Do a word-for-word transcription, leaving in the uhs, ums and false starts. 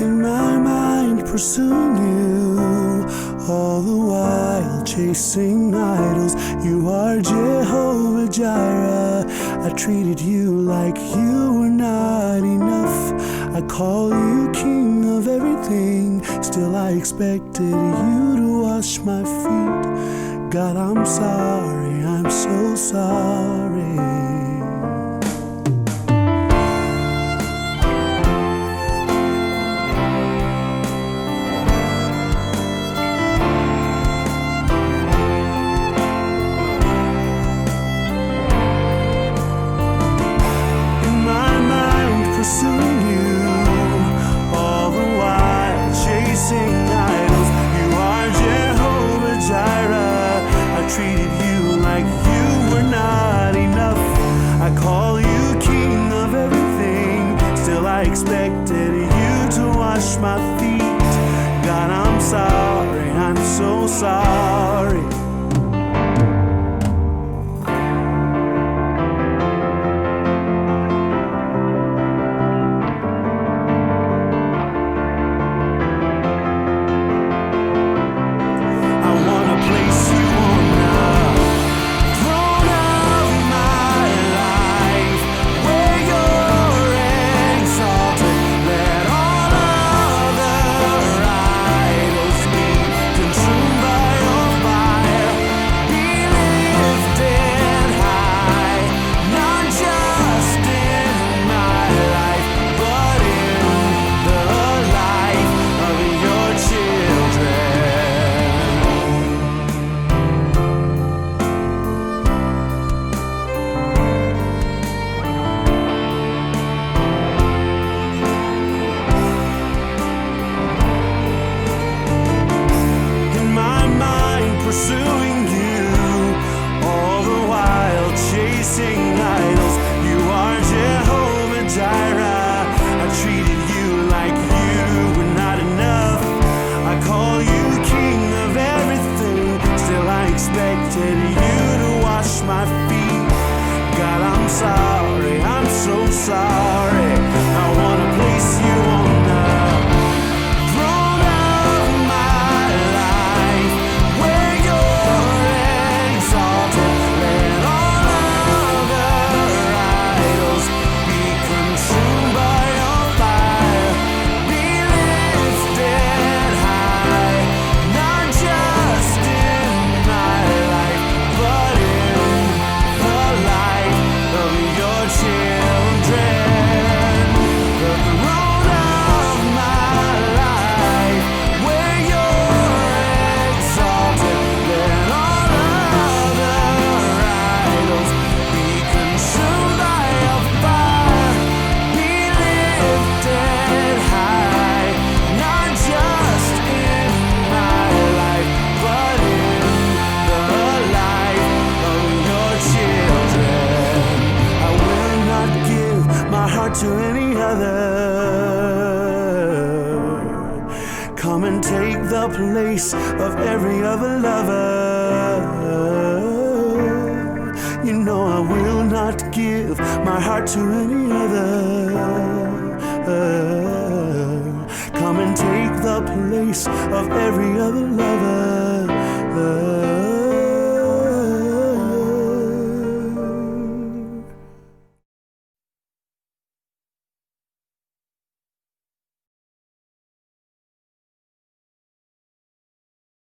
In my mind pursuing you, all the while chasing idols. You are Jehovah Jireh. I treated you like you were not enough. I call you king of everything, still I expected you to wash my feet. God, I'm sorry, I'm so sorry. Pursuing you, all the while chasing idols. You are Jehovah Jireh. I treated you like you were not enough. I call you king of everything, still I expected you to wash my feet. God, I'm sorry, I'm so sorry. Pursuing you, all the while chasing idols. You are Jehovah Jireh. I treated you like you were not enough. I call you king of everything, still I expected you to wash my feet. God, I'm sorry, I'm so sorry. I wanna place you on the throne of my life, where you're exalted. Let all other idols be consumed by your fire. Be lifted high, not just in my life, but in the life of your children. The throne of my life, where you're exalted. Let all other idols be consumed by your fire. Be lifted high, not just in my life, but in the life of your children. I will not give my heart to any other. Come and take the place of every other lover. You know I will not give my heart to any other. Come and take the place of every other lover.